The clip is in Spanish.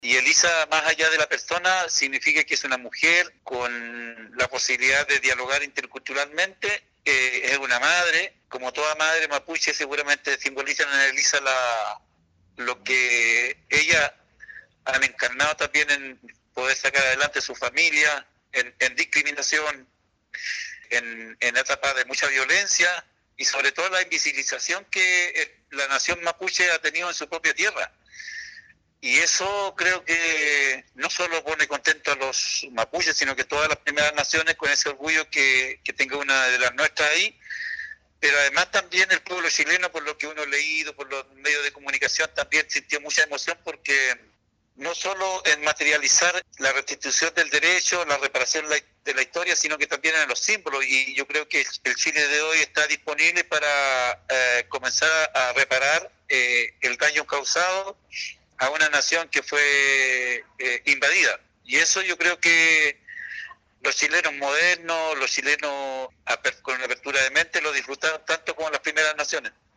Y Elisa, más allá de la persona, significa que es una mujer con la posibilidad de dialogar interculturalmente, es una madre, como toda madre mapuche seguramente simbolizan en Elisa lo que ella han encarnado también en poder sacar adelante su familia, en discriminación, en etapas de mucha violencia y sobre todo la invisibilización que la nación mapuche ha tenido en su propia tierra. Y eso creo que no solo pone contento a los mapuches, sino que todas las primeras naciones con ese orgullo que tenga una de las nuestras ahí, pero además también el pueblo chileno, por lo que uno ha leído, por los medios de comunicación, también sintió mucha emoción porque no solo en materializar la restitución del derecho, la reparación de la historia, sino que también en los símbolos. Y yo creo que el Chile de hoy está disponible para comenzar a reparar el daño causado a una nación que fue invadida. Y eso yo creo que los chilenos modernos, los chilenos con apertura de mente, lo disfrutaron tanto como las primeras naciones.